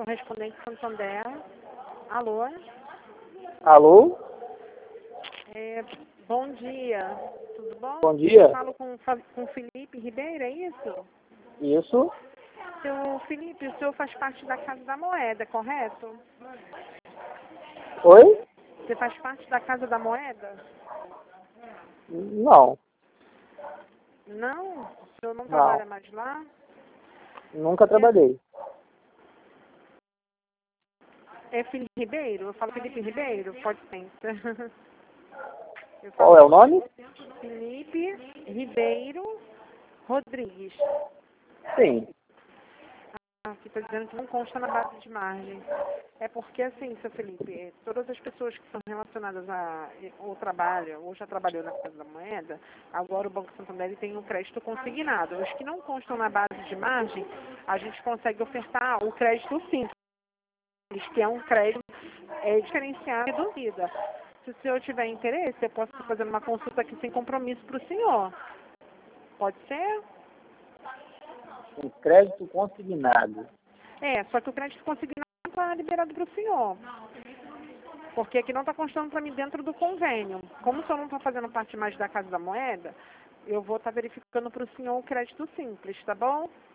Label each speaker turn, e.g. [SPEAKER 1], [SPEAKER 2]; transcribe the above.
[SPEAKER 1] Correspondente Santander. Alô?
[SPEAKER 2] Alô?
[SPEAKER 1] Bom dia. Tudo bom?
[SPEAKER 2] Bom dia.
[SPEAKER 1] Eu falo com Felipe Ribeiro, é isso?
[SPEAKER 2] Isso?
[SPEAKER 1] Seu Felipe, o senhor faz parte da Casa da Moeda, correto?
[SPEAKER 2] Oi?
[SPEAKER 1] Você faz parte da Casa da Moeda?
[SPEAKER 2] Não.
[SPEAKER 1] Não? O senhor não
[SPEAKER 2] Não.
[SPEAKER 1] trabalha mais lá?
[SPEAKER 2] Nunca trabalhei.
[SPEAKER 1] É Felipe Ribeiro? Eu falo Felipe Ribeiro? Pode ser.
[SPEAKER 2] Qual é o nome?
[SPEAKER 1] Felipe Ribeiro Rodrigues.
[SPEAKER 2] Sim.
[SPEAKER 1] Aqui está dizendo que não consta na base de margem. É porque, assim, seu Felipe, todas as pessoas que são relacionadas ao trabalho, ou já trabalhou na Casa da Moeda, agora o Banco Santander tem um crédito consignado. Os que não constam na base de margem, a gente consegue ofertar o crédito simples, que é um crédito diferenciado e reduzido. Se o senhor tiver interesse, eu posso estar fazendo uma consulta aqui sem compromisso para o senhor. Pode ser?
[SPEAKER 2] Um crédito consignado.
[SPEAKER 1] Só que o crédito consignado está liberado para o senhor. Porque aqui não está constando para mim dentro do convênio. Como o senhor não está fazendo parte mais da Casa da Moeda, eu vou estar verificando para o senhor o crédito simples, tá bom?